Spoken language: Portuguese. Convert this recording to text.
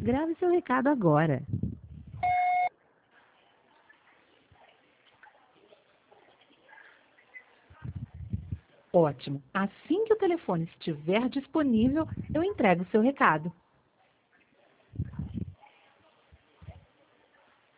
Grave seu recado agora. Ótimo. Assim que o telefone estiver disponível, eu entrego o seu recado.